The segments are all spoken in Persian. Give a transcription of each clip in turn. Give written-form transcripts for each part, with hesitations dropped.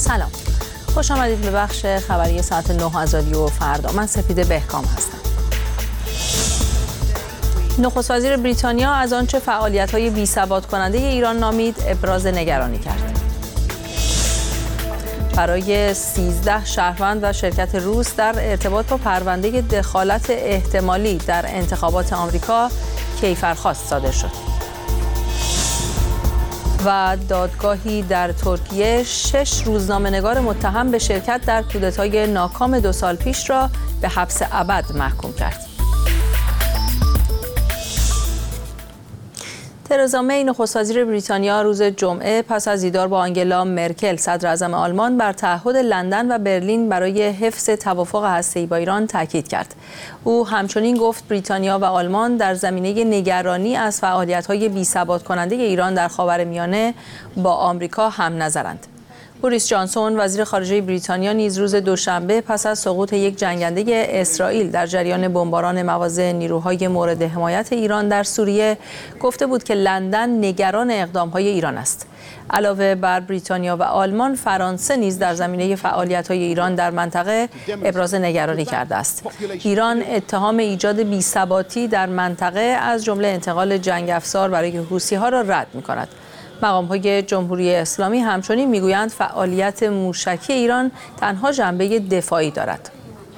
سلام، خوش آمدید به بخش خبری ساعت 9 از رادیو فردا. من سپیده بهکام هستم. نخست وزیر بریتانیا از آنچه فعالیت‌های بی‌ثبات کننده ایران نامید ابراز نگرانی کرد. برای 13 شهروند و شرکت روس در ارتباط با پرونده دخالت احتمالی در انتخابات آمریکا کیفرخواست صادر شد. و دادگاهی در ترکیه 6 روزنامه‌نگار متهم به شرکت در کودتای ناکام 2 سال پیش را به حبس ابد محکوم کرد. ترزا می نخست وزیر بریتانیا روز جمعه پس از دیدار با آنگلا مرکل صدر اعظم آلمان بر تعهد لندن و برلین برای حفظ توافق هسته‌ای با ایران تاکید کرد. او همچنین گفت بریتانیا و آلمان در زمینه نگرانی از فعالیت‌های بی‌ثبات کننده ایران در خاورمیانه با آمریکا هم نظرند. بوریس جانسون وزیر خارجه بریتانیا نیز روز دوشنبه پس از سقوط یک جنگنده اسرائیل در جریان بمباران مواضع نیروهای مورد حمایت ایران در سوریه گفته بود که لندن نگران اقدام‌های ایران است. علاوه بر بریتانیا و آلمان، فرانسه نیز در زمینه فعالیت‌های ایران در منطقه ابراز نگرانی کرده است. ایران اتهام ایجاد بی‌ثباتی در منطقه از جمله انتقال جنگ افزار برای حوثی‌ها را رد می‌کند. مقام‌های جمهوری اسلامی همچنین می‌گویند فعالیت موشکی ایران تنها جنبه دفاعی دارد.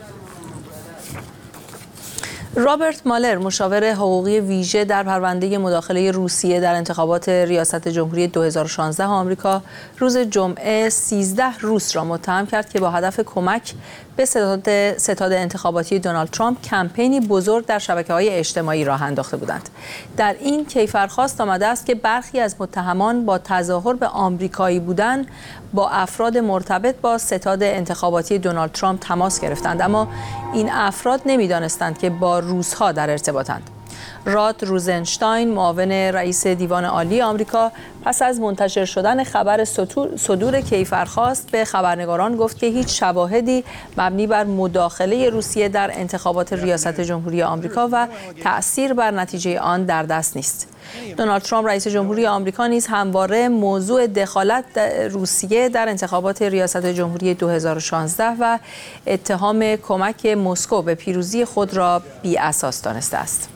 رابرت مالر مشاور حقوقی ویژه در پرونده مداخله روسیه در انتخابات ریاست جمهوری 2016 آمریکا روز جمعه 13 روس را متهم کرد که با هدف کمک به ستاد انتخاباتی دونالد ترامپ کمپینی بزرگ در شبکه‌های اجتماعی راه انداخته بودند. در این کیفرخواست آمده است که برخی از متهمان با تظاهر به آمریکایی بودن با افراد مرتبط با ستاد انتخاباتی دونالد ترامپ تماس گرفتند، اما این افراد نمی‌دانستند که با روس‌ها در ارتباطند. راد روزنشتاین معاون رئیس دیوان عالی آمریکا پس از منتشر شدن خبر صدور کیفرخواست به خبرنگاران گفت که هیچ شواهدی مبنی بر مداخله روسیه در انتخابات ریاست جمهوری آمریکا و تأثیر بر نتیجه آن در دست نیست. دونالد ترامپ رئیس جمهوری آمریکا نیز همواره موضوع دخالت روسیه در انتخابات ریاست جمهوری 2016 و اتهام کمک مسکو به پیروزی خود را بی‌اساس دانسته است.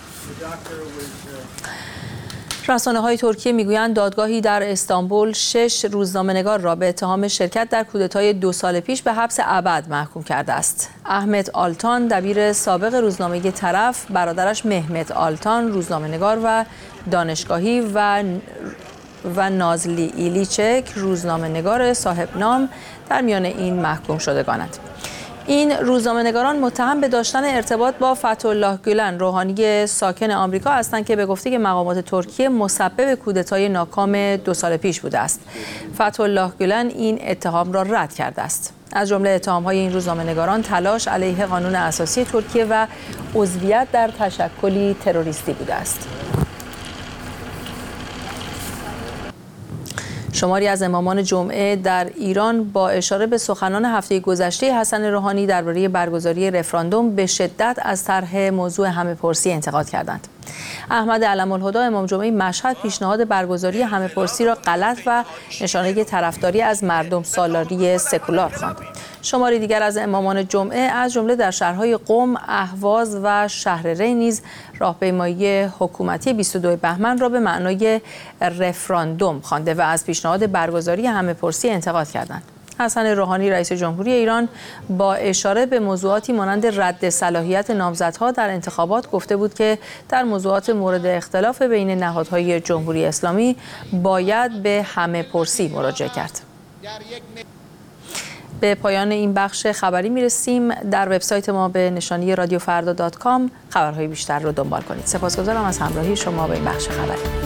رسانه‌های ترکیه میگویند دادگاهی در استانبول 6 روزنامه‌نگار را به اتهام شرکت در کودتای 2 سال پیش به حبس ابد محکوم کرده است. احمد آلتان دبیر سابق روزنامه طرف، برادرش مهمت آلتان روزنامه‌نگار و دانشگاهی و نازلی ایلیچک روزنامه‌نگار صاحب نام در میان این محکوم شدگانند. این روزنامه‌نگاران متهم به داشتن ارتباط با فتح‌الله گولن، روحانی ساکن آمریکا هستند که به گفته مقامات ترکیه مسبب کودتای ناکام 2 سال پیش بوده است. فتح‌الله گولن این اتهام را رد کرده است. از جمله اتهام‌های این روزنامه‌نگاران تلاش علیه قانون اساسی ترکیه و عضویت در تشکلی تروریستی بوده است. شماری از امامان جمعه در ایران با اشاره به سخنان هفته گذشته حسن روحانی درباره برگزاری رفراندوم به شدت از طرح موضوع همه‌پرسی انتقاد کردند. احمد علم‌الهدی امام جمعه مشهد پیشنهاد برگزاری همه‌پرسی را غلط و نشانه طرفداری از مردم سالاری سکولار خواند. شماری دیگر از امامان جمعه از جمله در شهرهای قم، اهواز و شهر ری نیز راهپیمایی حکومتی 22 بهمن را به معنای رفراندوم خوانده و از پیشنهاد برگزاری همه‌پرسی انتقاد کردند. حسن روحانی رئیس جمهوری ایران با اشاره به موضوعاتی مانند رد صلاحیت نامزدها در انتخابات گفته بود که در موضوعات مورد اختلاف بین نهادهای جمهوری اسلامی باید به همه‌پرسی مراجعه کرد. به پایان این بخش خبری میرسیم. در وبسایت ما به نشانی رادیوفردا.com خبرهای بیشتر رو دنبال کنید. سپاسگزارم از همراهی شما به این بخش خبری.